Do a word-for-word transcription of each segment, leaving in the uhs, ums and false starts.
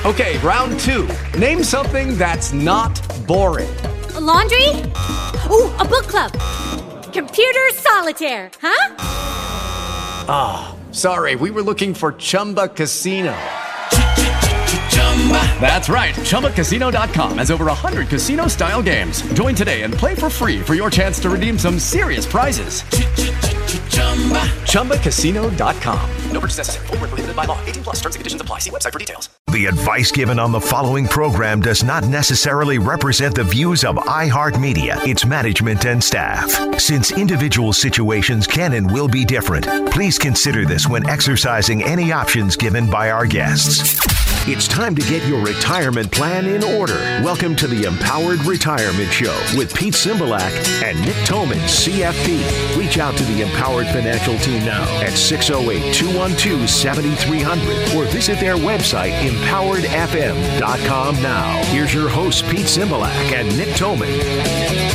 Okay, round two. Name something that's not boring. A laundry? Ooh, a book club. Computer solitaire, huh? Ah, oh, sorry, we were looking for Chumba Casino. That's right, Chumba Casino dot com has over one hundred casino-style games. Join today and play for free for your chance to redeem some serious prizes. Chumba Casino dot com. No purchase necessary. Void where prohibited by law. eighteen plus terms and conditions apply. See website for details. The advice given on the following program does not necessarily represent the views of iHeartMedia, its management, and staff. Since individual situations can and will be different, please consider this when exercising any options given by our guests. It's time to get your retirement plan in order. Welcome to the Empowered Retirement Show with Pete Cymbalak and Nick Toman, C F P. Reach out to the Empowered Financial Team now at six oh eight, two one two, seven three zero zero or visit their website, empowered f m dot com now. Here's your hosts, Pete Cymbalak and Nick Toman.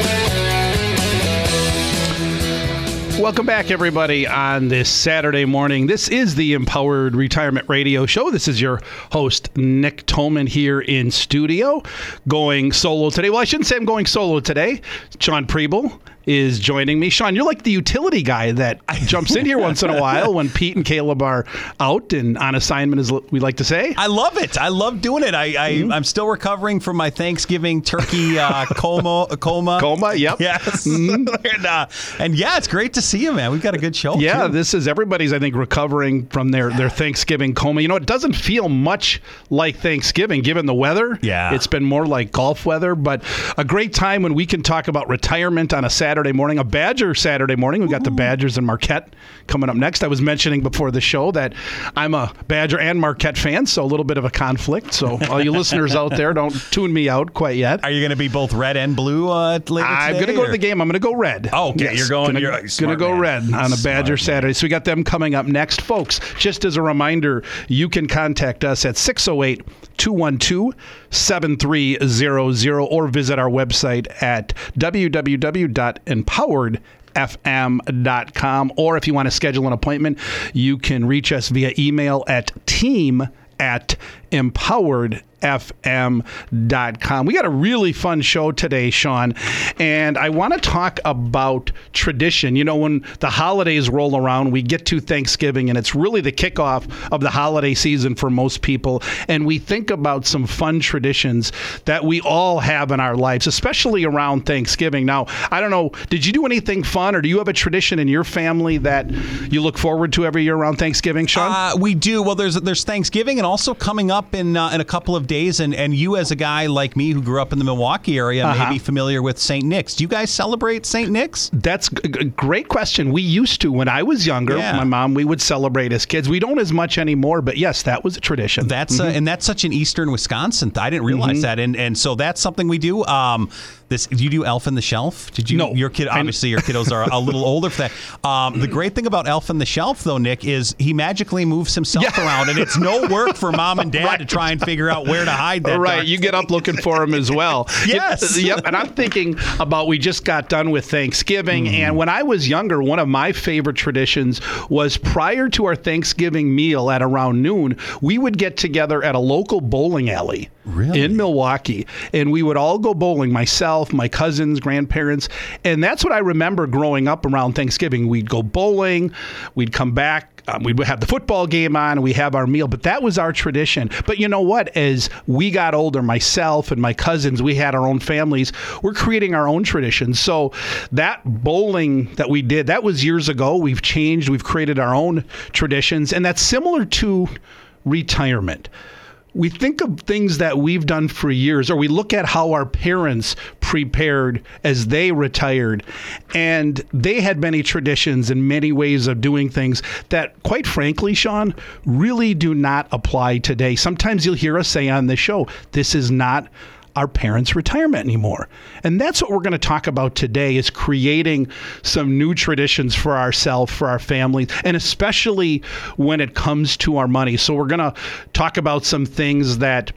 Welcome back, everybody, on this Saturday morning. This is the Empowered Retirement Radio Show. This is your host, Nick Toman, here in studio, going solo today. Well, I shouldn't say I'm going solo today. Sean Preble is joining me. Sean, you're like the utility guy that jumps in here once in a while when Pete and Caleb are out and on assignment, as we like to say. I love it. I love doing it. I, I, mm-hmm. I'm still recovering from my Thanksgiving turkey uh, coma. Coma. Coma, yep. Yes. Mm-hmm. and, uh, and yeah, it's great to see you, man. We've got a good show. Yeah, too. This is everybody's, I think, recovering from their, their Thanksgiving coma. You know, it doesn't feel much like Thanksgiving given the weather. Yeah. It's been more like golf weather, but a great time when we can talk about retirement on a Saturday morning, a Badger Saturday morning. We've got Ooh. the Badgers and Marquette coming up next. I was mentioning before the show that I'm a Badger and Marquette fan, so a little bit of a conflict. So all you listeners out there, don't tune me out quite yet. Are you going to be both red and blue uh, later I'm today? going to go or? to the game. I'm going to go red. Oh, okay. Yes. You're going. Gonna, you're going to go man. red on a Badger Smart Saturday. man. So we got them coming up next, folks. Just as a reminder, you can contact us at six oh eight, two one two, seven three zero zero or visit our website at w w w dot empowered f m dot com, or if you want to schedule an appointment, you can reach us via email at team at empowered f m dot com. We got a really fun show today, Sean, and I want to talk about tradition. You know, when the holidays roll around, we get to Thanksgiving, and it's really the kickoff of the holiday season for most people, and we think about some fun traditions that we all have in our lives, especially around Thanksgiving. Now, I don't know, did you do anything fun, or do you have a tradition in your family that you look forward to every year around Thanksgiving, Sean? Uh, we do. Well, there's there's Thanksgiving, and also coming up in uh, in a couple of days, and, and you as a guy like me who grew up in the Milwaukee area uh-huh. may be familiar with Saint Nick's. Do you guys celebrate Saint Nick's? That's a great question. We used to. When I was younger, yeah. my mom, we would celebrate as kids. We don't as much anymore, but yes, that was a tradition. That's mm-hmm. uh, and that's such an Eastern Wisconsin. I didn't realize mm-hmm. that, and and so that's something we do. Um, this do you do Elf on the Shelf? Did you? No. Your kid, obviously, your kiddos are a little older for that. Um, the great thing about Elf on the Shelf, though, Nick, is he magically moves himself yeah. around, and it's no work for mom and dad right. to try and figure out where to hide that. Right, you get up looking for him as well. Yes. It, yep. And I'm thinking about, we just got done with Thanksgiving, mm. and when I was younger, one of my favorite traditions was prior to our Thanksgiving meal at around noon, we would get together at a local bowling alley. Really? In Milwaukee, and we would all go bowling, myself, my cousins, grandparents, and that's what I remember growing up around Thanksgiving. We'd go bowling, we'd come back, um, we'd have the football game on, and we have our meal, but that was our tradition. But you know what? As we got older, myself and my cousins, we had our own families, we're creating our own traditions. So that bowling that we did, that was years ago. We've changed, we've created our own traditions, and that's similar to retirement. We think of things that we've done for years, or we look at how our parents prepared as they retired, and they had many traditions and many ways of doing things that, quite frankly, Sean, really do not apply today. Sometimes you'll hear us say on this show, this is not our parents' retirement anymore. And that's what we're going to talk about today, is creating some new traditions for ourselves, for our families, and especially when it comes to our money. So we're going to talk about some things that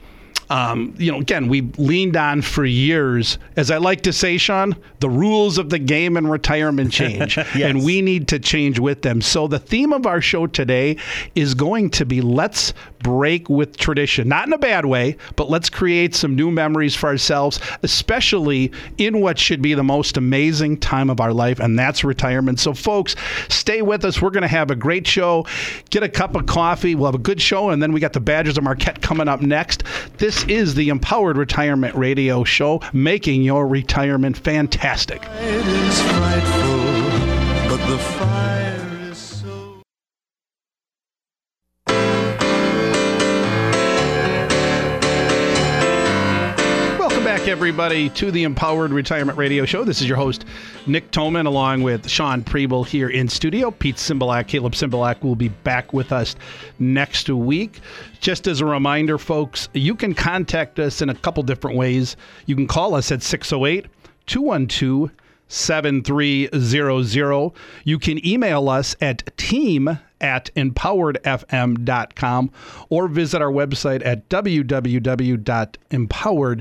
Um, you know, again, we've leaned on for years. As I like to say, Sean, the rules of the game in retirement change, yes. and we need to change with them. So the theme of our show today is going to be let's break with tradition. Not in a bad way, but let's create some new memories for ourselves, especially in what should be the most amazing time of our life, and that's retirement. So folks, stay with us. We're going to have a great show. Get a cup of coffee. We'll have a good show, and then we got the Badgers of Marquette coming up next. This is the Empowered Retirement Radio Show, making your retirement fantastic. It is frightful, but the fire is so... Welcome back, everybody, to the Empowered Retirement Radio Show. This is your host, Nick Toman, along with Sean Preble here in studio. Pete Cymbalak, Caleb Cymbalak will be back with us next week. Just as a reminder, folks, you can contact us in a couple different ways. You can call us at six oh eight, two one two, seven three zero zero. You can email us at team at empowered f m dot com or visit our website at w w w dot empowered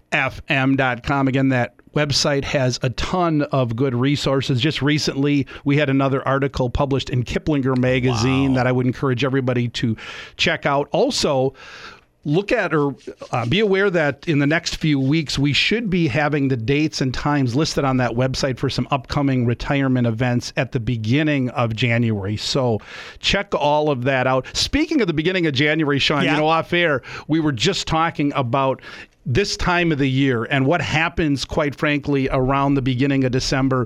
f m dot com. Again, that website has a ton of good resources. Just recently, we had another article published in Kiplinger magazine Wow. that I would encourage everybody to check out. Also, look at or uh, be aware that in the next few weeks, we should be having the dates and times listed on that website for some upcoming retirement events at the beginning of January. So check all of that out. Speaking of the beginning of January, Sean, Yeah. you know, off air, we were just talking about this time of the year, and what happens, quite frankly, around the beginning of December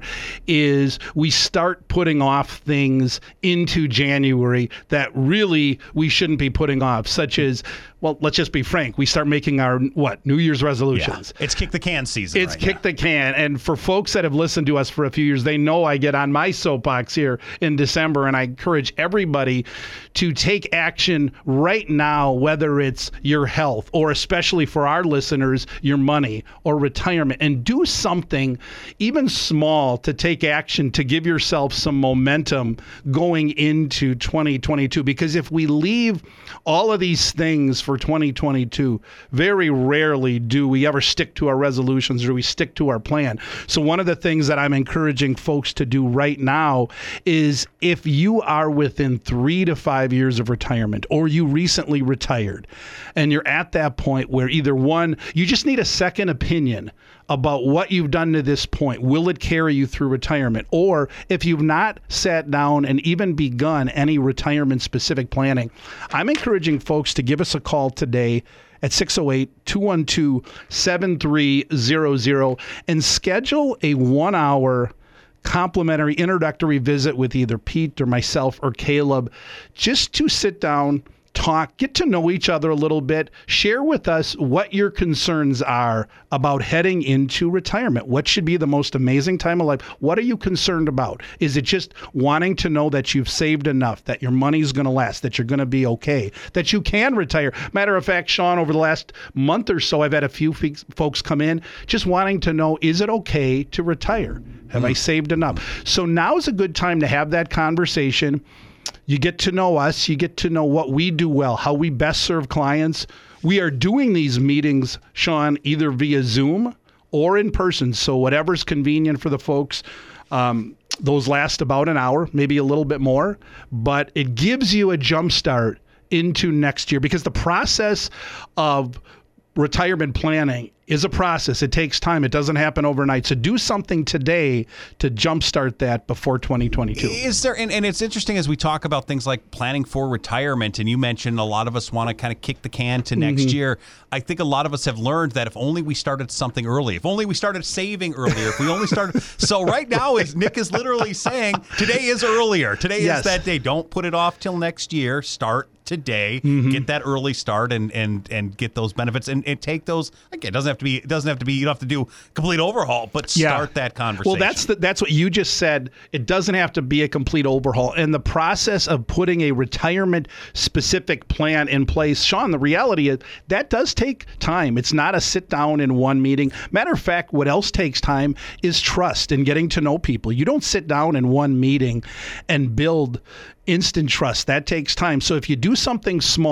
is we start putting off things into January that really we shouldn't be putting off, such as, well, let's just be frank, we start making our, what, New Year's resolutions. Yeah. It's kick the can season. It's right kick now. the can. And for folks that have listened to us for a few years, they know I get on my soapbox here in December, and I encourage everybody to take action right now, whether it's your health or, especially for our listeners, your money or retirement, and do something even small to take action to give yourself some momentum going into twenty twenty-two. Because if we leave all of these things for twenty twenty-two, very rarely do we ever stick to our resolutions or we stick to our plan. So one of the things that I'm encouraging folks to do right now is, if you are within three to five years of retirement, or you recently retired and you're at that point where either one, you just need a second opinion about what you've done to this point. Will it carry you through retirement? Or if you've not sat down and even begun any retirement specific planning, I'm encouraging folks to give us a call today at six oh eight, two one two, seven three zero zero and schedule a one hour complimentary introductory visit with either Pete or myself or Caleb, just to sit down, talk, get to know each other a little bit, share with us what your concerns are about heading into retirement. What should be the most amazing time of life? What are you concerned about? Is it just wanting to know that you've saved enough, that your money's going to last, that you're going to be okay, that you can retire? Matter of fact, Sean, over the last month or so, I've had a few fe- folks come in just wanting to know, is it okay to retire? Have mm. I saved enough? So now is a good time to have that conversation. You get to know us. You get to know what we do well, how we best serve clients. We are doing these meetings, Sean, either via Zoom or in person. So whatever's convenient for the folks. Um, those last about an hour, maybe a little bit more, but it gives you a jump start into next year, because the process of retirement planning is a process. It takes time. It doesn't happen overnight. So do something today to jumpstart that before twenty twenty-two. Is there, and, and it's interesting as we talk about things like planning for retirement, and you mentioned a lot of us want to kind of kick the can to next Mm-hmm. year. I think a lot of us have learned that if only we started something early, if only we started saving earlier, if we only started. So right now, is Nick is literally saying today is earlier. Today Yes. is that day. Don't put it off till next year. Start today. Mm-hmm. Get that early start and and and get those benefits and, and take those. Again, it doesn't have to be. It doesn't have to be. You don't have to do complete overhaul, but start that conversation. Well, that's the, that's what you just said. It doesn't have to be a complete overhaul. And the process of putting a retirement specific plan in place, Sean, the reality is that does take time. It's not a sit down in one meeting. Matter of fact, what else takes time is trust and getting to know people. You don't sit down in one meeting and build instant trust. That takes time. So if you do something small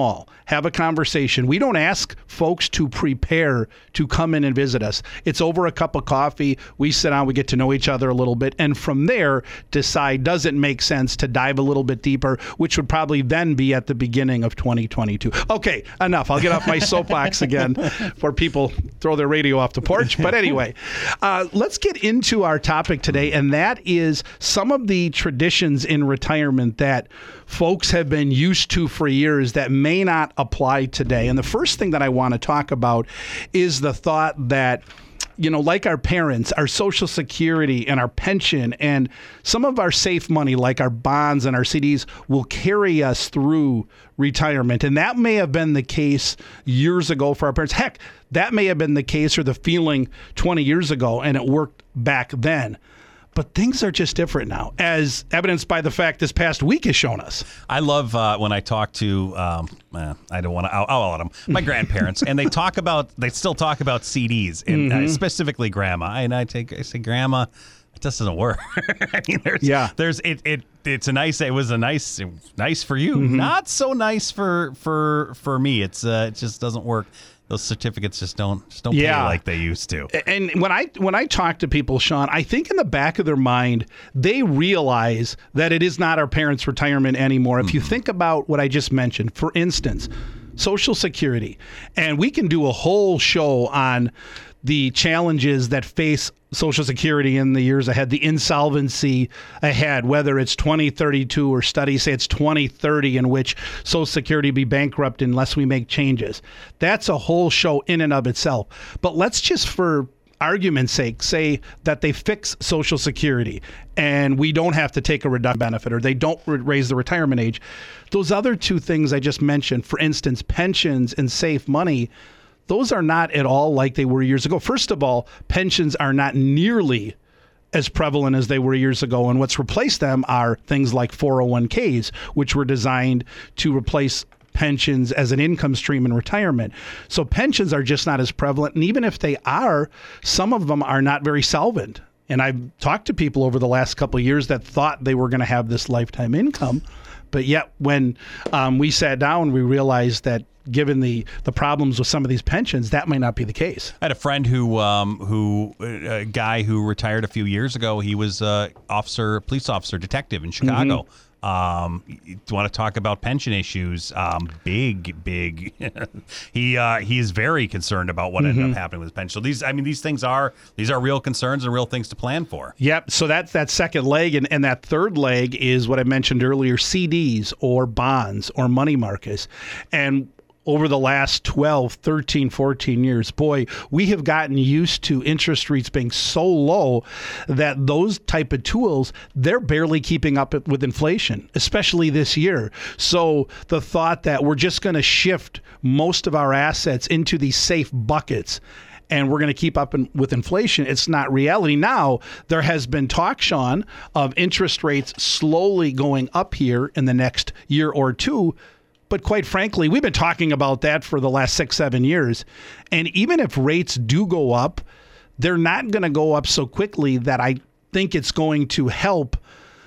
have a conversation. We don't ask folks to prepare to come in and visit us. It's over a cup of coffee. We sit down, we get to know each other a little bit, and from there decide, does it make sense to dive a little bit deeper, which would probably then be at the beginning of twenty twenty-two. Okay, enough. I'll get off my soapbox again before people throw their radio off the porch. But anyway, uh, let's get into our topic today, and that is some of the traditions in retirement that folks have been used to for years that may not apply today. And the first thing that I want to talk about is the thought that, you know, like our parents, our Social Security and our pension and some of our safe money, like our bonds and our C Ds, will carry us through retirement. And that may have been the case years ago for our parents. Heck, that may have been the case or the feeling twenty years ago, and it worked back then. But things are just different now, as evidenced by the fact this past week has shown us. I love uh, when I talk to, um, uh, I don't want to out, out them, my grandparents, and they talk about, they still talk about C Ds, and mm-hmm. uh, specifically Grandma. And I take, I say, Grandma, it just doesn't work. I mean, there's, yeah. there's, it, it, it's a nice, it was a nice, it was nice for you, mm-hmm. not so nice for, for, for me. It's, uh, it just doesn't work. Those certificates just don't just don't yeah. pay like they used to. And when I when I talk to people, Sean, I think in the back of their mind, they realize that it is not our parents' retirement anymore. If mm-hmm. you think about what I just mentioned, for instance, Social Security, and we can do a whole show on the challenges that face Social Security in the years ahead, the insolvency ahead, whether it's twenty thirty-two or studies say it's twenty thirty, in which Social Security will be bankrupt unless we make changes. That's a whole show in and of itself. But let's just, for argument's sake, say that they fix Social Security and we don't have to take a reduced benefit, or they don't raise the retirement age. Those other two things I just mentioned, for instance, pensions and safe money, those are not at all like they were years ago. First of all, pensions are not nearly as prevalent as they were years ago, and what's replaced them are things like four oh one k's, which were designed to replace pensions as an income stream in retirement. So pensions are just not as prevalent, and even if they are, some of them are not very solvent. And I've talked to people over the last couple of years that thought they were going to have this lifetime income, but yet when um, we sat down, we realized that given the, the problems with some of these pensions, that might not be the case. I had a friend who, um, who a guy who retired a few years ago. He was a officer, police officer, detective in Chicago. Mm-hmm. Um, you want to talk about pension issues? Um, big, big. he uh, he is very concerned about what mm-hmm. ended up happening with his pension. So these, I mean, these things are these are real concerns and real things to plan for. Yep. So that's that second leg, and, and that third leg is what I mentioned earlier: C Ds or bonds or money markets, and over the last twelve, thirteen, fourteen years, boy, we have gotten used to interest rates being so low that those type of tools, they're barely keeping up with inflation, especially this year. So the thought that we're just going to shift most of our assets into these safe buckets and we're going to keep up in, with inflation, it's not reality. Now, there has been talk, Sean, of interest rates slowly going up here in the next year or two. But quite frankly, we've been talking about that for the last six, seven years. And even if rates do go up, they're not going to go up so quickly that I think it's going to help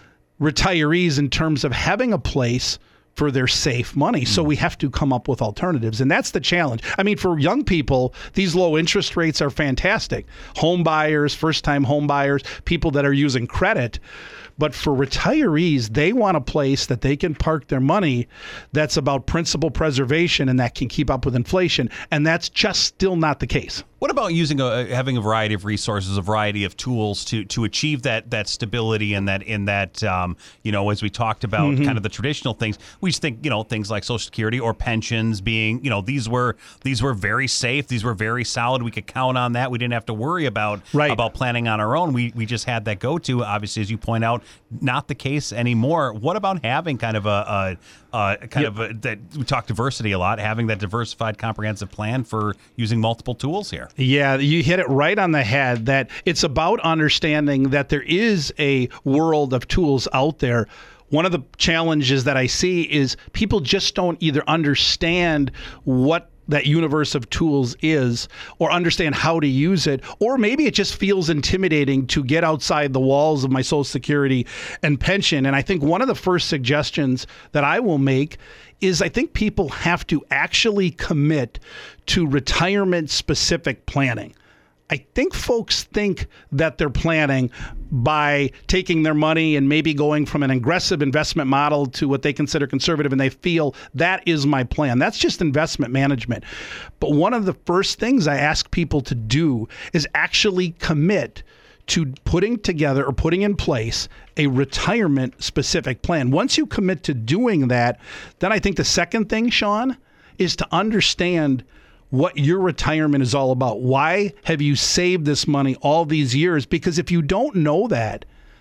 retirees in terms of having a place for their safe money. So we have to come up with alternatives. And that's the challenge. I mean, for young people, these low interest rates are fantastic. Home buyers, first-time home buyers, people that are using credit. But for retirees, they want a place that they can park their money that's about principal preservation and that can keep up with inflation. And that's just still not the case. What about using a having a variety of resources, a variety of tools to to achieve that that stability and that in that um, you know, as we talked about mm-hmm. kind of the traditional things, we just think, you know, things like Social Security or pensions being, you know, these were these were very safe, these were very solid. We could count on that. We didn't have to worry about right. about planning on our own. We we just had that go to. Obviously, as you point out, not the case anymore. What about having kind of a, a, a kind yep. of a, that we talk diversity a lot, having that diversified, comprehensive plan for using multiple tools here? Yeah, you hit it right on the head that it's about understanding that there is a world of tools out there. One of the challenges that I see is people just don't either understand what that universe of tools is, or understand how to use it, or maybe it just feels intimidating to get outside the walls of my Social Security and pension. And I think one of the first suggestions that I will make is I think people have to actually commit to retirement-specific planning. I think folks think that they're planning by taking their money and maybe going from an aggressive investment model to what they consider conservative, and they feel that is my plan. That's just investment management. But one of the first things I ask people to do is actually commit to putting together or putting in place a retirement-specific plan. Once you commit to doing that, then I think the second thing, Sean, is to understand what your retirement is all about. Why have you saved this money all these years? Because if you don't know that,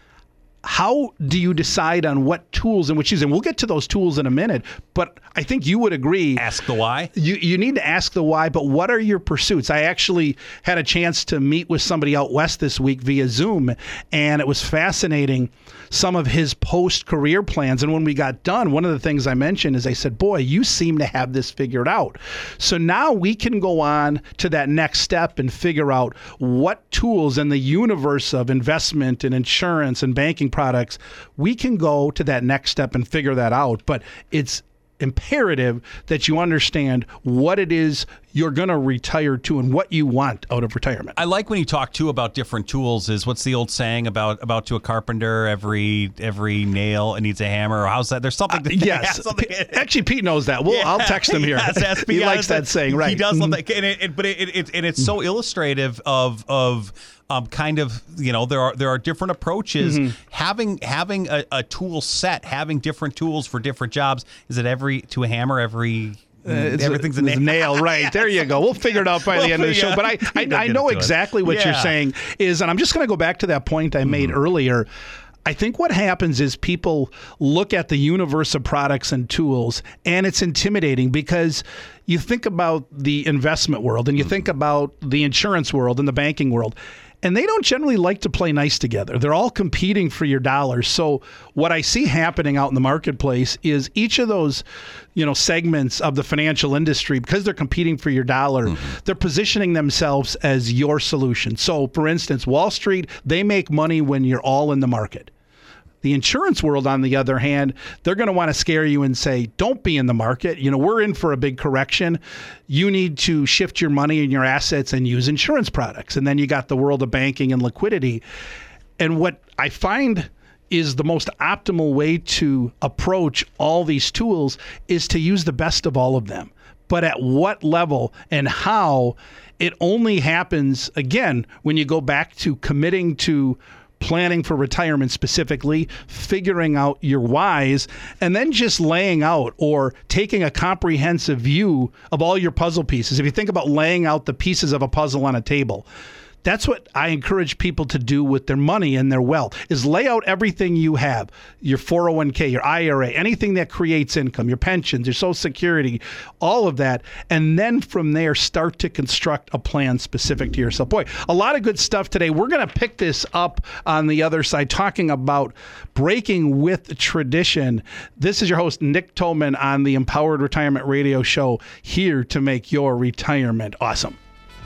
how do you decide on what tools and which use? And we'll get to those tools in a minute, but I think you would agree. Ask the why. You you need to ask the why, but what are your pursuits? I actually had a chance to meet with somebody out west this week via Zoom, and it was fascinating, some of his post-career plans. And when we got done, one of the things I mentioned is I said, boy, you seem to have this figured out. So now we can go on to that next step and figure out what tools in the universe of investment and insurance and banking products, we can go to that next step and figure that out. But it's imperative that you understand what it is you're going to retire to and what you want out of retirement. I like when you talk too about different tools. Is what's the old saying about about to a carpenter, every every nail needs a hammer, or how's that? There's something that uh, yes something. P- actually Pete knows that. Well, yeah. I'll text him here. Yes, yes, he yeah, likes that saying, right? He does love that, and it, it, but it, it, and it's so illustrative of of Um, kind of, you know, there are there are different approaches. Mm-hmm. Having having a, a tool set, having different tools for different jobs. Is it every to a hammer, every uh, it's everything's a, a nail? nail, right? Yes. There you go. We'll figure it out by we'll the end of the show. Yeah. But I I, I know exactly what yeah. you're saying is, and I'm just going to go back to that point I made mm-hmm. earlier. I think what happens is people look at the universe of products and tools, and it's intimidating because you think about the investment world and you mm-hmm. think about the insurance world and the banking world, and they don't generally like to play nice together. They're all competing for your dollars. So what I see happening out in the marketplace is each of those, you know, segments of the financial industry, because they're competing for your dollar, mm-hmm. they're positioning themselves as your solution. So for instance, Wall Street, they make money when you're all in the market. The insurance world, on the other hand, they're going to want to scare you and say, don't be in the market. You know, we're in for a big correction. You need to shift your money and your assets and use insurance products. And then you got the world of banking and liquidity. And what I find is the most optimal way to approach all these tools is to use the best of all of them. But at what level and how, it only happens, again, when you go back to committing to planning for retirement specifically, figuring out your whys, and then just laying out or taking a comprehensive view of all your puzzle pieces. If you think about laying out the pieces of a puzzle on a table, that's what I encourage people to do with their money and their wealth, is lay out everything you have, your four oh one k, your I R A, anything that creates income, your pensions, your Social Security, all of that. And then from there, start to construct a plan specific to yourself. Boy, a lot of good stuff today. We're going to pick this up on the other side, talking about breaking with tradition. This is your host, Nick Toman, on the Empowered Retirement Radio Show, here to make your retirement awesome.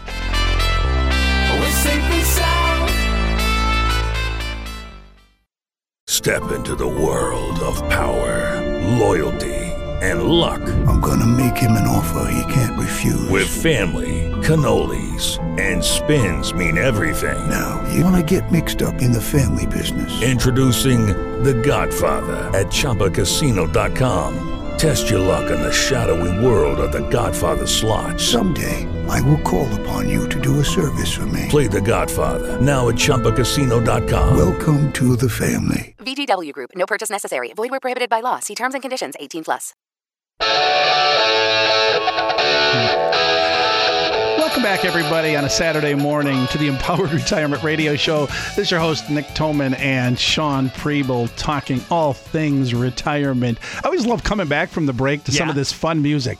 Step into the world of power, loyalty, and luck. I'm gonna make him an offer he can't refuse. With family, cannolis, and spins mean everything. Now, you wanna get mixed up in the family business. Introducing The Godfather at Chumba Casino dot com. Test your luck in the shadowy world of The Godfather slot. Someday, I will call upon you to do a service for me. Play The Godfather, now at Chumba Casino dot com. Welcome to the family. V G W Group. No purchase necessary. Void where prohibited by law. See terms and conditions. eighteen plus. Welcome back, everybody, on a Saturday morning to the Empowered Retirement Radio Show. This is your host, Nick Toman, and Sean Preble, talking all things retirement. I always love coming back from the break to yeah. some of this fun music.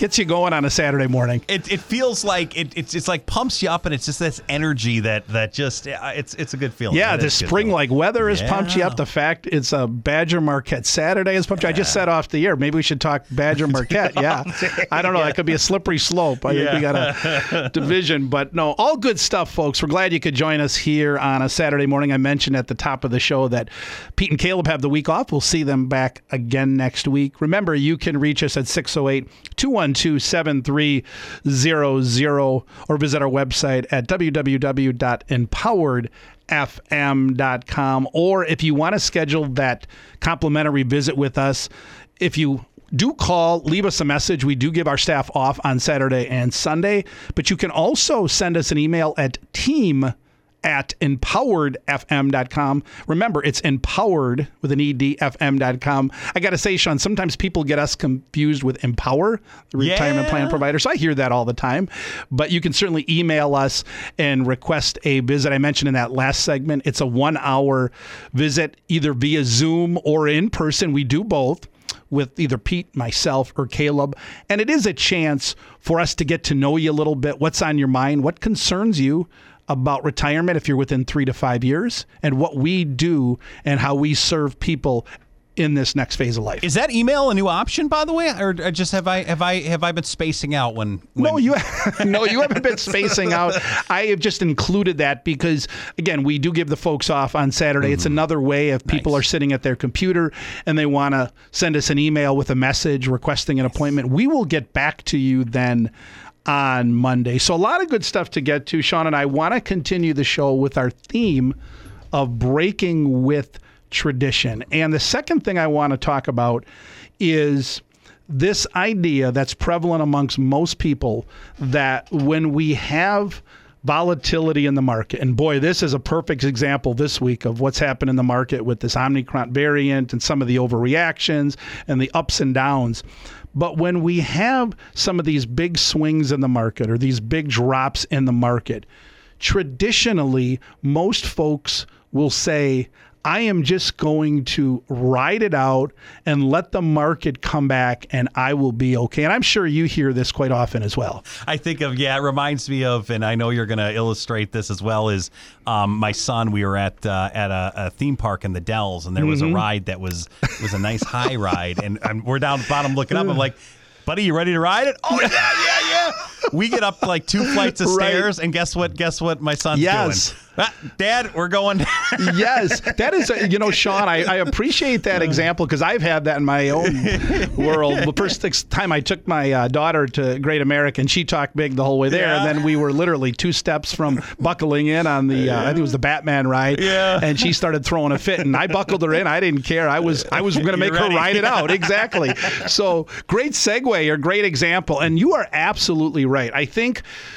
Gets you going on a Saturday morning. It it feels like it it's it's like pumps you up, and it's just this energy that that just it's it's a good feeling. Yeah, it the spring-like weather has yeah. pumped you up. The fact it's a Badger Marquette Saturday has pumped you. I just said off the air. Maybe we should talk Badger Marquette. Yeah, I don't know. That could be a slippery slope. I yeah. think we got a division, but no, all good stuff, folks. We're glad you could join us here on a Saturday morning. I mentioned at the top of the show that Pete and Caleb have the week off. We'll see them back again next week. Remember, you can reach us at six oh eight, two one two, seven three zero zero or visit our website at w w w dot empowered f m dot com. Or if you want to schedule that complimentary visit with us, if you do call, leave us a message. We do give our staff off on Saturday and Sunday, but you can also send us an email at team at empowered f m dot com. Remember, it's empowered with an E D, F M dot com. I got to say, Sean, sometimes people get us confused with Empower, the retirement yeah. plan provider. So I hear that all the time. But you can certainly email us and request a visit. I mentioned in that last segment, it's a one-hour visit, either via Zoom or in person. We do both with either Pete, myself, or Caleb. And it is a chance for us to get to know you a little bit. What's on your mind? What concerns you about retirement if you're within three to five years, and what we do and how we serve people in this next phase of life. Is that email a new option, by the way, or just have I have I have I been spacing out when? when... No, you no, you haven't been spacing out. I have just included that because, again, we do give the folks off on Saturday. Mm-hmm. It's another way if people nice. are sitting at their computer and they want to send us an email with a message requesting an appointment. We will get back to you then on Monday. So a lot of good stuff to get to. Sean and I want to continue the show with our theme of breaking with tradition. And the second thing I want to talk about is this idea that's prevalent amongst most people that when we have volatility in the market, and boy, this is a perfect example this week of what's happened in the market with this Omicron variant and some of the overreactions and the ups and downs. But when we have some of these big swings in the market or these big drops in the market, traditionally, most folks will say, I am just going to ride it out and let the market come back and I will be okay. And I'm sure you hear this quite often as well. I think of, yeah, it reminds me of, and I know you're going to illustrate this as well, is um, my son, we were at uh, at a, a theme park in the Dells, and there was mm-hmm. a ride that was was a nice high ride. And I'm, we're down at the bottom looking up. I'm like, buddy, you ready to ride it? Oh, yeah, yeah, yeah. We get up like two flights of right. stairs, and guess what? Guess what my son's yes. doing? Ah, Dad, we're going. Yes, that is, you know, Sean, I, I appreciate that example because I've had that in my own world. The first time I took my uh, daughter to Great America, and she talked big the whole way there, yeah. and then we were literally two steps from buckling in on the, uh, I think it was the Batman ride, yeah. and she started throwing a fit, and I buckled her in. I didn't care. I was I was going to make her ride it out. Exactly. So great segue or great example, and you are absolutely right. I think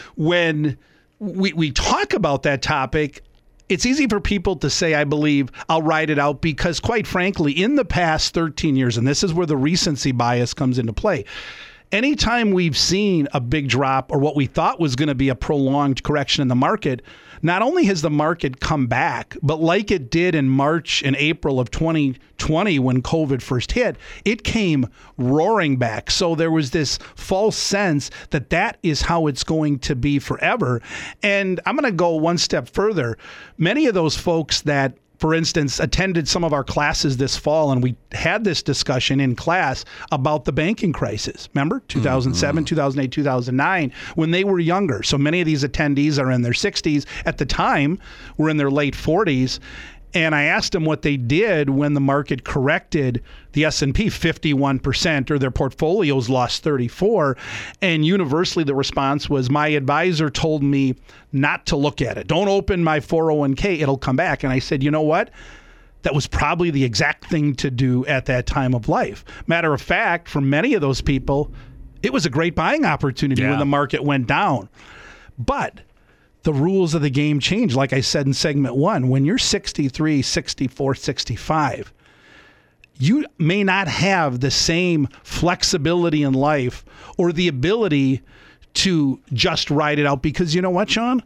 when we we talk about that topic, it's easy for people to say, I believe, I'll ride it out because, quite frankly, in the past thirteen years, and this is where the recency bias comes into play, anytime we've seen a big drop or what we thought was going to be a prolonged correction in the market, not only has the market come back, but like it did in March and April of twenty twenty when COVID first hit, it came roaring back. So there was this false sense that that is how it's going to be forever. And I'm going to go one step further. Many of those folks that, for instance, attended some of our classes this fall, and we had this discussion in class about the banking crisis. Remember, two thousand seven, mm-hmm. two thousand eight, two thousand nine, when they were younger. So many of these attendees are in their sixties. At the time, were in their late forties. And I asked them what they did when the market corrected the S and P fifty-one percent, or their portfolios lost thirty-four. And universally, the response was, my advisor told me not to look at it. Don't open my four oh one k. It'll come back. And I said, you know what? That was probably the exact thing to do at that time of life. Matter of fact, for many of those people, it was a great buying opportunity yeah. when the market went down. But the rules of the game change. Like I said in segment one, when you're sixty-three, sixty-four, sixty-five, you may not have the same flexibility in life or the ability to just ride it out because you know what, Sean?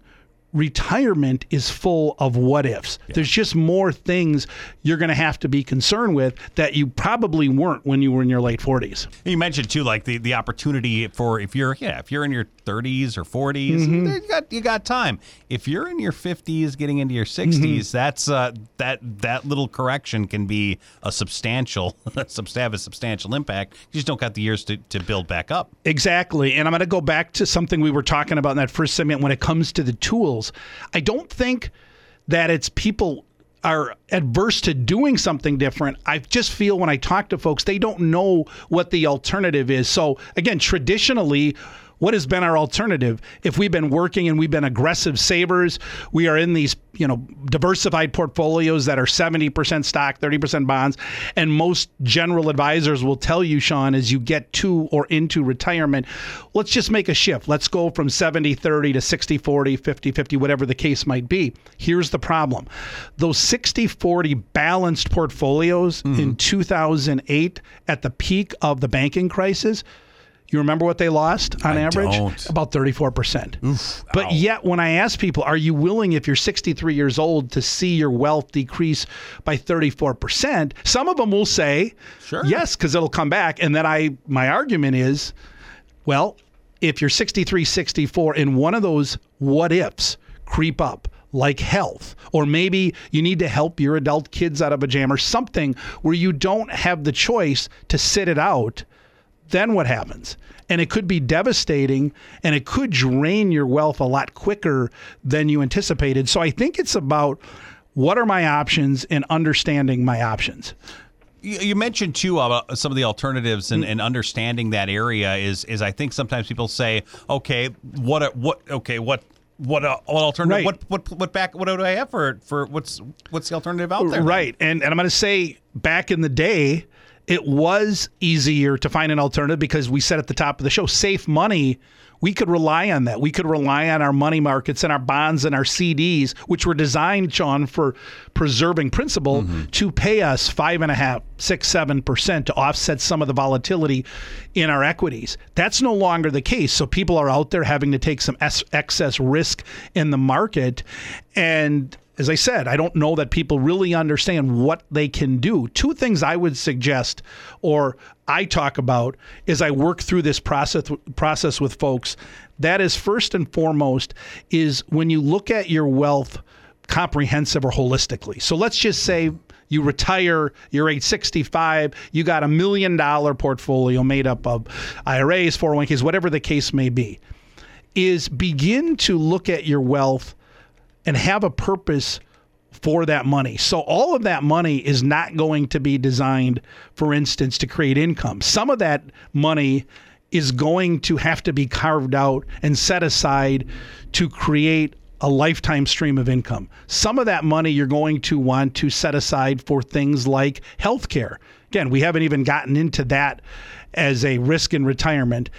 retirement is full of what ifs. Yeah. There's just more things you're going to have to be concerned with that you probably weren't when you were in your late forties. You mentioned too, like the, the opportunity for if you're yeah if you're in your thirties or forties, mm-hmm. you got you got time. If you're in your fifties, getting into your sixties, mm-hmm. that's uh, that that little correction can be a substantial have a substantial impact. You just don't got the years to, to build back up. Exactly, and I'm going to go back to something we were talking about in that first segment when it comes to the tools. I don't think that it's people are adverse to doing something different. I just feel when I talk to folks, they don't know what the alternative is. So again, traditionally, what has been our alternative? If we've been working and we've been aggressive savers, we are in these, you know, diversified portfolios that are seventy percent stock, thirty percent bonds. And most general advisors will tell you, Sean, as you get to or into retirement, let's just make a shift. Let's go from seventy thirty to sixty forty, fifty fifty, whatever the case might be. Here's the problem. Those sixty forty balanced portfolios mm-hmm. in two thousand eight at the peak of the banking crisis, you remember what they lost on I average? Don't. About thirty-four percent. Oof, but ow. Yet, when I ask people, are you willing, if you're sixty-three years old, to see your wealth decrease by thirty-four percent? Some of them will say, sure. yes, because it'll come back. And then I, my argument is, well, if you're sixty-three, sixty-four, and one of those what ifs creep up, like health, or maybe you need to help your adult kids out of a jam or something where you don't have the choice to sit it out, then what happens? And it could be devastating, and it could drain your wealth a lot quicker than you anticipated. So I think it's about what are my options and understanding my options. You mentioned, too, about some of the alternatives and, and understanding that area is, is I think sometimes people say, okay, what, what, okay, what, What, uh, what alternative? Right. What what what back? What do I have for for what's what's the alternative out there? Right, and and I'm going to say back in the day, it was easier to find an alternative because we said at the top of the show, safe money. We could rely on that. We could rely on our money markets and our bonds and our C Ds, which were designed, Sean, for preserving principal, mm-hmm. to pay us five and a half, six, seven percent to offset some of the volatility in our equities. That's no longer the case. So people are out there having to take some es- excess risk in the market. And as I said, I don't know that people really understand what they can do. Two things I would suggest, or I talk about, as I work through this process process with folks. That is first and foremost is when you look at your wealth comprehensive or holistically. So let's just say you retire, you're age sixty-five, you got a million dollar portfolio made up of I R As, four oh one k's, whatever the case may be, is begin to look at your wealth and have a purpose for that money. So all of that money is not going to be designed, for instance, to create income. Some of that money is going to have to be carved out and set aside to create a lifetime stream of income. Some of that money you're going to want to set aside for things like healthcare. Again, we haven't even gotten into that as a risk in retirement.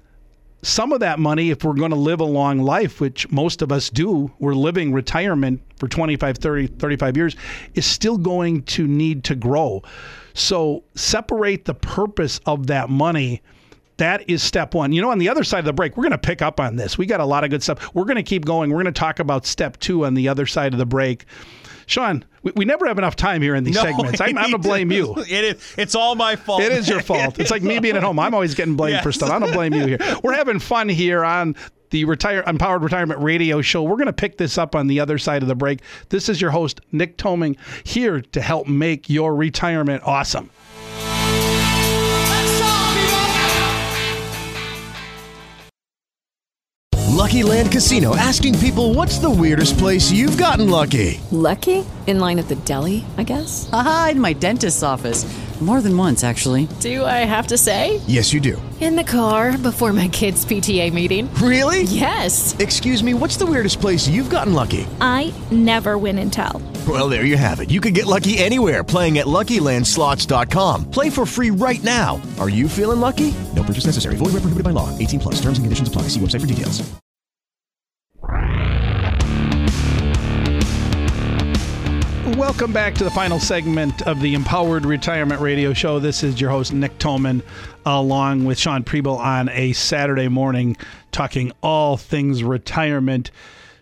Some of that money, if we're going to live a long life, which most of us do, we're living retirement for twenty-five, thirty, thirty-five years, is still going to need to grow. So separate the purpose of that money. That is step one. You know, on the other side of the break, we're going to pick up on this. We got a lot of good stuff. We're going to keep going. We're going to talk about step two on the other side of the break. Sean, we, we never have enough time here in these no, segments. I'm, I'm going to blame you. It is. It's all my fault. It is your fault. It's like me being at home. I'm always getting blamed yes. for stuff. I don't blame you here. We're having fun here on the Retire Empowered Retirement Radio Show. We're going to pick this up on the other side of the break. This is your host, Nick Toming, here to help make your retirement awesome. Lucky Land Casino, asking people, what's the weirdest place you've gotten lucky? Lucky? In line at the deli, I guess? Aha, in my dentist's office. More than once, actually. Do I have to say? Yes, you do. In the car before my kids' P T A meeting. Really? Yes. Excuse me, what's the weirdest place you've gotten lucky? I never win and tell. Well, there you have it. You can get lucky anywhere, playing at Lucky Land Slots dot com. Play for free right now. Are you feeling lucky? No purchase necessary. Void where prohibited by law. eighteen plus. Terms and conditions apply. See website for details. Welcome back to the final segment of the Empowered Retirement Radio Show. This is your host, Nick Toman, along with Sean Preble on a Saturday morning, talking all things retirement.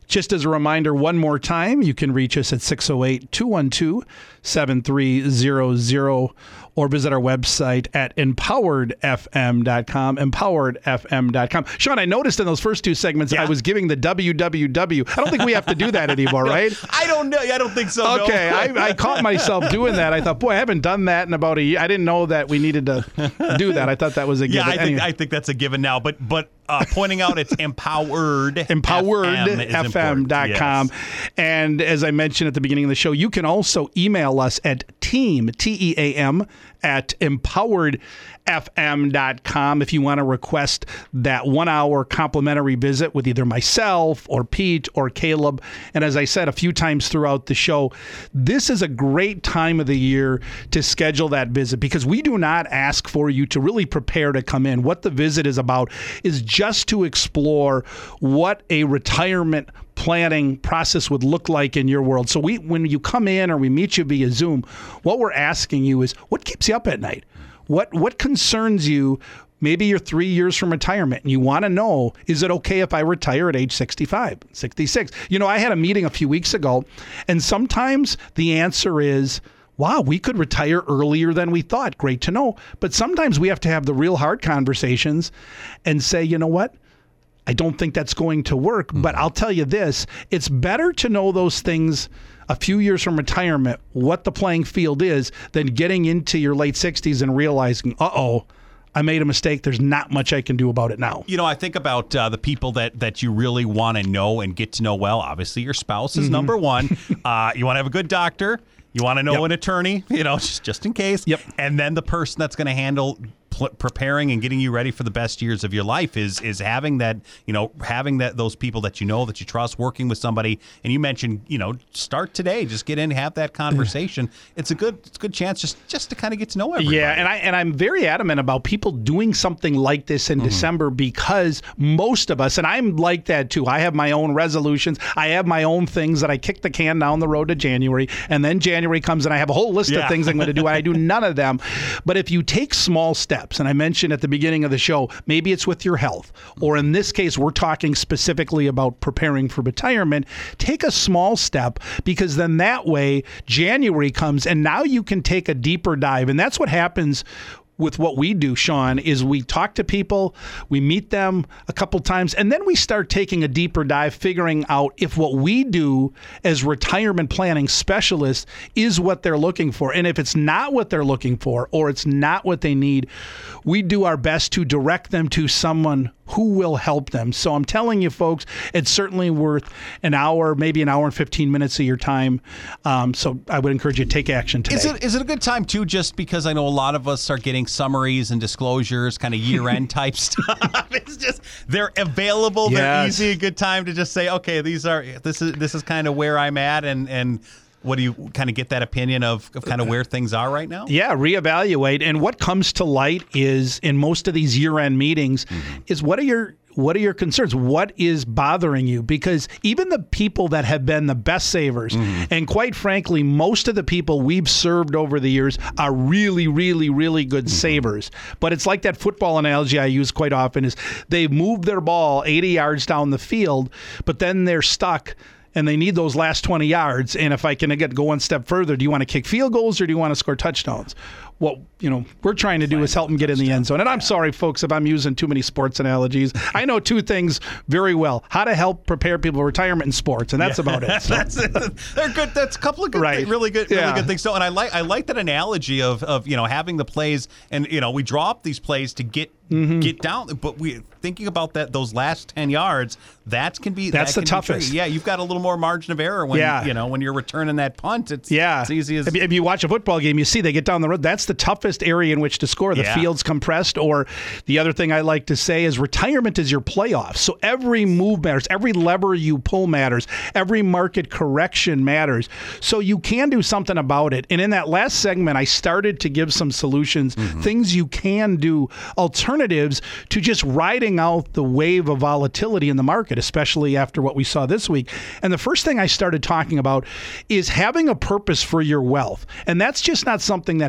Just as a reminder, one more time, you can reach us at six oh eight, two one two, seven three zero zero or visit our website at empowered f m dot com, empowered f m dot com. Sean, I noticed in those first two segments yeah. I was giving the W W W. I don't think we have to do that anymore, right? I don't know. I don't think so. Okay, no. I, I caught myself doing that. I thought, boy, I haven't done that in about a year. I didn't know that we needed to do that. I thought that was a given. Yeah, I think, anyway. I think that's a given now. But but uh, pointing out it's empowered. empowered f m dot com. Yes. And as I mentioned at the beginning of the show, you can also email us at team, T E A M, at empowered f m dot com if you want to request that one-hour complimentary visit with either myself or Pete or Caleb. And as I said a few times throughout the show, this is a great time of the year to schedule that visit because we do not ask for you to really prepare to come in. What the visit is about is just to explore what a retirement planning process would look like in your world. So we, when you come in or we meet you via Zoom, what we're asking you is, what keeps you up at night? What what concerns you? Maybe you're three years from retirement and you want to know, is it okay if I retire at age sixty-five, sixty-six? You know, I had a meeting a few weeks ago, and sometimes the answer is, wow, we could retire earlier than we thought. Great to know. But sometimes we have to have the real hard conversations and say, you know what? I don't think that's going to work, but I'll tell you this, it's better to know those things a few years from retirement, what the playing field is, than getting into your late sixties and realizing, uh-oh, I made a mistake. There's not much I can do about it now. You know, I think about uh, the people that, that you really want to know and get to know well. Obviously, your spouse is mm-hmm. number one. uh, you want to have a good doctor. You want to know yep. an attorney, you know, just, just in case. Yep. And then the person that's going to handle pl- preparing and getting you ready for the best years of your life is is having that, you know, having that those people that you know, that you trust, working with somebody. And you mentioned, you know, start today. Just get in, have that conversation. It's a good it's a good chance just, just to kind of get to know everybody. Yeah, and I and I'm very adamant about people doing something like this in mm-hmm. December because most of us, and I'm like that too. I have my own resolutions. I have my own things that I kick the can down the road to January, and then January comes and I have a whole list yeah. of things I'm going to do. I do none of them. But if you take small steps, and I mentioned at the beginning of the show, maybe it's with your health, or in this case, we're talking specifically about preparing for retirement, take a small step because then that way January comes and now you can take a deeper dive. And that's what happens with what we do, Sean, is we talk to people, we meet them a couple times, and then we start taking a deeper dive, figuring out if what we do as retirement planning specialists is what they're looking for. And if it's not what they're looking for, or it's not what they need, we do our best to direct them to someone who will help them. So I'm telling you, folks, it's certainly worth an hour, maybe an hour and fifteen minutes of your time. Um, so I would encourage you to take action today. Is it is it a good time, too, just because I know a lot of us are getting summaries and disclosures, kind of year-end type stuff. It's just, they're available, yes. They're easy, a good time to just say, okay, these are this is this is kind of where I'm at, and and what do you kind of get that opinion of, of kind of where things are right now? Yeah, reevaluate. And what comes to light is in most of these year-end meetings mm-hmm. is what are your what are your concerns? What is bothering you? Because even the people that have been the best savers, mm-hmm. and quite frankly, most of the people we've served over the years are really, really, really good mm-hmm. savers. But it's like that football analogy I use quite often is they move their ball eighty yards down the field, but then they're stuck and they need those last twenty yards. And if I can get go one step further, do you want to kick field goals or do you want to score touchdowns? What you know we're trying to do is help them get in the end zone. And I'm sorry, folks, if I'm using too many sports analogies. I know two things very well: how to help prepare people for retirement in sports, and that's yeah. about it. So. that's it. They're good. That's a couple of good, right. th- really good, really yeah. good things. So, and I like I like that analogy of of you know having the plays, and you know we draw up these plays to get mm-hmm. get down, but we thinking about that those last ten yards. That can be that's that the can toughest. Yeah, you've got a little more margin of error when yeah. you know when you're returning that punt. It's yeah, it's easy as if, if you watch a football game, you see they get down the road. That's the toughest area in which to score. The yeah. field's compressed. Or the other thing I like to say is retirement is your playoff. So every move matters. Every lever you pull matters. Every market correction matters. So you can do something about it. And in that last segment, I started to give some solutions, mm-hmm. things you can do, alternatives to just riding out the wave of volatility in the market, especially after what we saw this week. And the first thing I started talking about is having a purpose for your wealth. And that's just not something that happens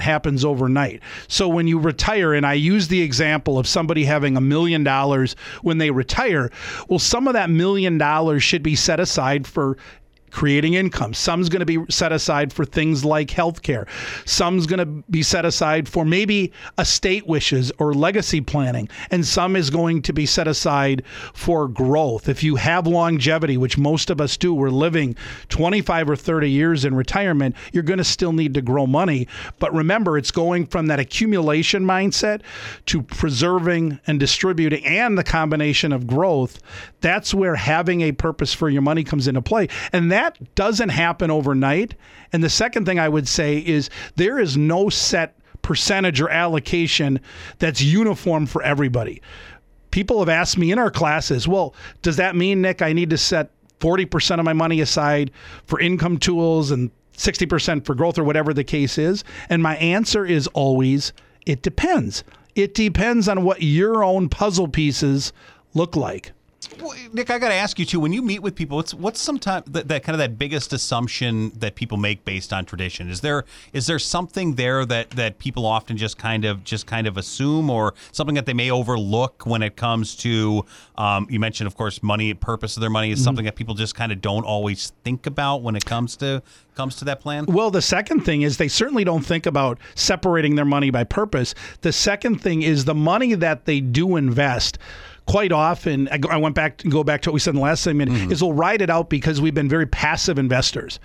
overnight. So when you retire, and I use the example of somebody having a million dollars when they retire, well, some of that million dollars should be set aside for creating income. Some's going to be set aside for things like healthcare. Some's going to be set aside for maybe estate wishes or legacy planning. And some is going to be set aside for growth. If you have longevity, which most of us do, we're living twenty-five or thirty years in retirement, you're going to still need to grow money. But remember, it's going from that accumulation mindset to preserving and distributing and the combination of growth. That's where having a purpose for your money comes into play. And that That doesn't happen overnight. And the second thing I would say is there is no set percentage or allocation that's uniform for everybody. People have asked me in our classes, well, does that mean, Nick, I need to set forty percent of my money aside for income tools and sixty percent for growth or whatever the case is? And my answer is always, it depends. It depends on what your own puzzle pieces look like. Well, Nick, I got to ask you too. When you meet with people, what's what's sometimes that, that kind of that biggest assumption that people make based on tradition? Is there is there something there that, that people often just kind of just kind of assume, or something that they may overlook when it comes to? Um, you mentioned, of course, money. Purpose of their money is mm-hmm. something that people just kind of don't always think about when it comes to comes to that plan. Well, the second thing is they certainly don't think about separating their money by purpose. The second thing is the money that they do invest. Quite often, I went back to go back to what we said in the last segment, mm-hmm. is we'll ride it out because we've been very passive investors.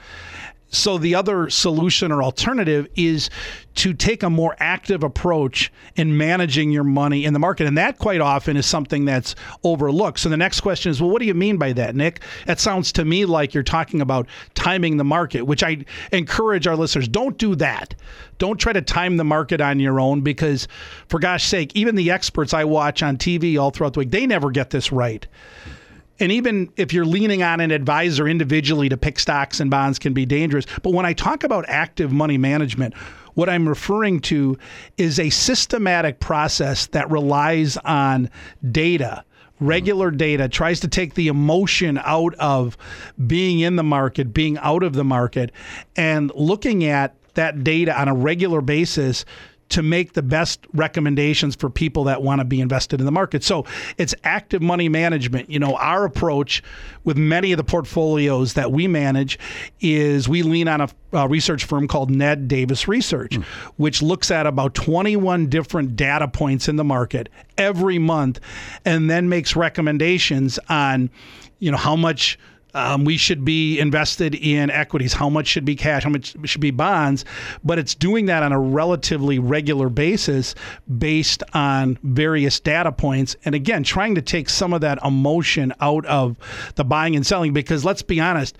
So the other solution or alternative is to take a more active approach in managing your money in the market. And that quite often is something that's overlooked. So the next question is, well, what do you mean by that, Nick? That sounds to me like you're talking about timing the market, which I encourage our listeners, don't do that. Don't try to time the market on your own because, for gosh sake, even the experts I watch on T V all throughout the week, they never get this right. And even if you're leaning on an advisor individually to pick stocks and bonds can be dangerous. But when I talk about active money management, what I'm referring to is a systematic process that relies on data, regular data, tries to take the emotion out of being in the market, being out of the market, and looking at that data on a regular basis to make the best recommendations for people that want to be invested in the market. So it's active money management. You know, our approach with many of the portfolios that we manage is we lean on a, a research firm called Ned Davis Research, mm. which looks at about twenty-one different data points in the market every month and then makes recommendations on, you know, how much Um, we should be invested in equities, how much should be cash, how much should be bonds, but it's doing that on a relatively regular basis based on various data points. And again, trying to take some of that emotion out of the buying and selling, because let's be honest,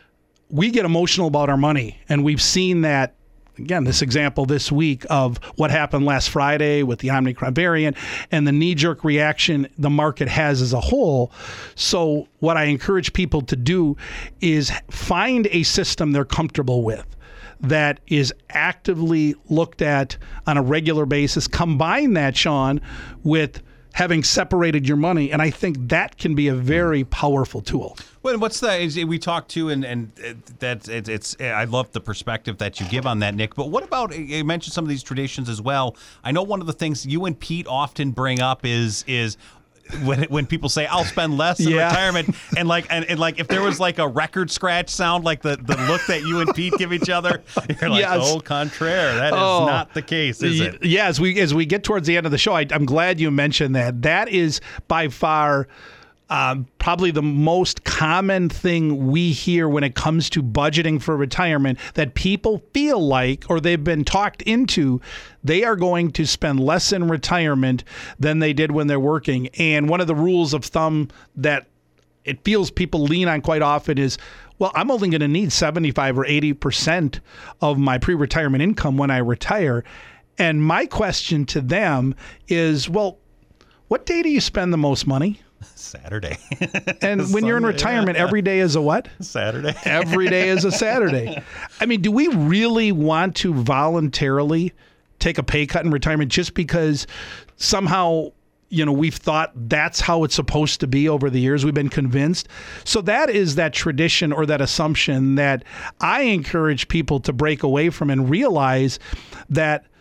we get emotional about our money, and we've seen that. Again, this example this week of what happened last Friday with the Omicron variant and the knee-jerk reaction the market has as a whole. So what I encourage people to do is find a system they're comfortable with that is actively looked at on a regular basis. Combine that, Sean, with having separated your money, and I think that can be a very powerful tool. Well, what's the is we talked to, and and that it's, it's I love the perspective that you give on that, Nick. But what about, you mentioned some of these traditions as well. I know one of the things you and Pete often bring up is is. When when people say I'll spend less in yeah. retirement, and like and, and like if there was like a record scratch sound, like the, the look that you and Pete give each other, you're like, yes. oh, contraire, that is oh. not the case, is it? Yeah, as we as we get towards the end of the show, I, I'm glad you mentioned that. That is by far um, probably the most common thing we hear when it comes to budgeting for retirement, that people feel like, or they've been talked into, they are going to spend less in retirement than they did when they're working. And one of the rules of thumb that it feels people lean on quite often is, well, I'm only going to need seventy-five or eighty percent of my pre-retirement income when I retire. And my question to them is, well, what day do you spend the most money? Saturday. And when Sunday, you're in retirement, yeah. every day is a what? Saturday. Every day is a Saturday. I mean, do we really want to voluntarily take a pay cut in retirement just because somehow, you know, we've thought that's how it's supposed to be over the years? We've been convinced. So that is that tradition or that assumption that I encourage people to break away from and realize that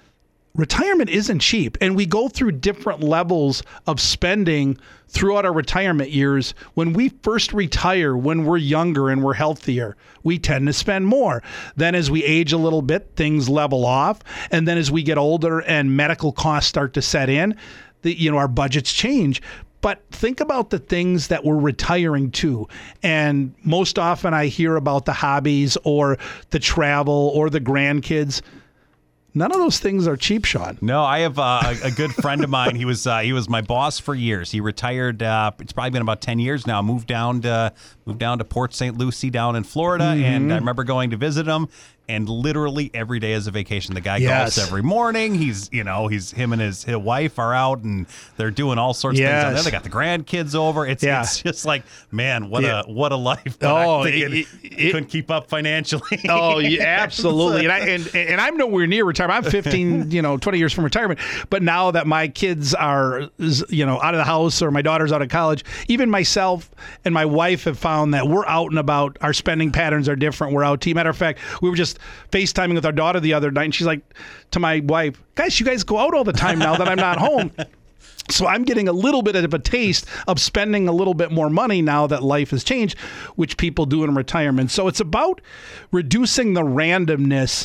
retirement isn't cheap, and we go through different levels of spending throughout our retirement years. When we first retire, when we're younger and we're healthier, we tend to spend more. Then as we age a little bit, things level off. And then as we get older and medical costs start to set in, the, you know, our budgets change. But think about the things that we're retiring to. And most often I hear about the hobbies or the travel or the grandkids. None of those things are cheap, Sean. No, I have uh, a, a good friend of mine. He was uh, he was my boss for years. He retired. Uh, it's probably been about ten years now. Moved down to moved down to Port Saint Lucie down in Florida, mm-hmm. and I remember going to visit him. And literally every day is a vacation. The guy yes. golfs every morning. He's, you know, he's him and his, his wife are out and they're doing all sorts yes. of things out there. They got the grandkids over. It's yeah. it's just like, man, what yeah. a what a life. But oh, I it, it, it couldn't keep up financially. Oh, yeah, absolutely. and, I, and and I'm nowhere near retirement. I'm fifteen, you know, twenty years from retirement. But now that my kids are, you know, out of the house or my daughter's out of college, even myself and my wife have found that we're out and about. Our spending patterns are different. We're out. Matter of fact, we were just FaceTiming with our daughter the other night, and she's like to my wife, guys, you guys go out all the time now that I'm not home. So I'm getting a little bit of a taste of spending a little bit more money now that life has changed, which people do in retirement. So it's about reducing the randomness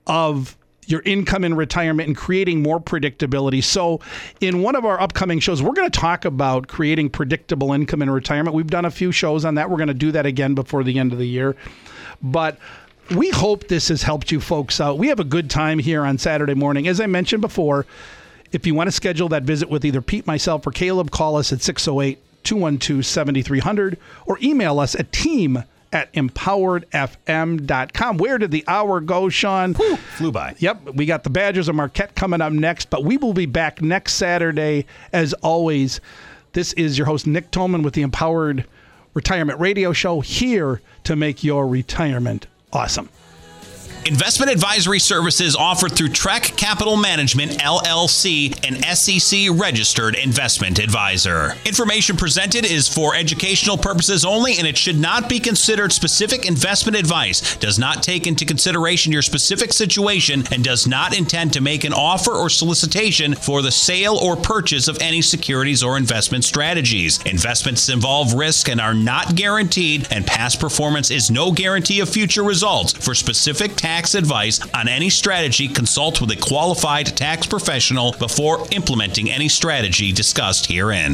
of your income in retirement and creating more predictability. So in one of our upcoming shows, we're going to talk about creating predictable income in retirement. We've done a few shows on that. We're going to do that again before the end of the year. But we hope this has helped you folks out. We have a good time here on Saturday morning. As I mentioned before, if you want to schedule that visit with either Pete, myself, or Caleb, call us at six oh eight, two one two, seven three zero zero or email us at team at empowered f m dot com. Where did the hour go, Sean? Whew, flew by. Yep, we got the Badgers of Marquette coming up next, but we will be back next Saturday as always. This is your host, Nick Tolman, with the Empowered Retirement Radio Show, here to make your retirement awesome. Investment advisory services offered through Trek Capital Management, L L C, an S E C-registered investment advisor. Information presented is for educational purposes only, and it should not be considered specific investment advice, does not take into consideration your specific situation, and does not intend to make an offer or solicitation for the sale or purchase of any securities or investment strategies. Investments involve risk and are not guaranteed, and past performance is no guarantee of future results. For specific tax Tax advice on any strategy, consult with a qualified tax professional before implementing any strategy discussed herein.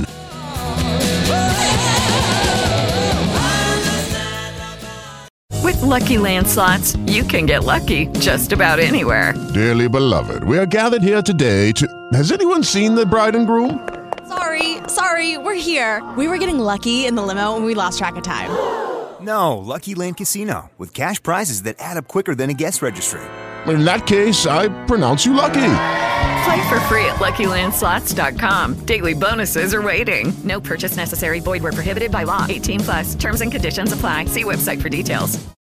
With Lucky Land Slots, you can get lucky just about anywhere. Dearly beloved, we are gathered here today to... Has anyone seen the bride and groom? Sorry, sorry, we're here. We were getting lucky in the limo and we lost track of time. No, Lucky Land Casino, with cash prizes that add up quicker than a guest registry. In that case, I pronounce you lucky. Play for free at lucky land slots dot com. Daily bonuses are waiting. No purchase necessary. Void where prohibited by law. eighteen plus. Terms and conditions apply. See website for details.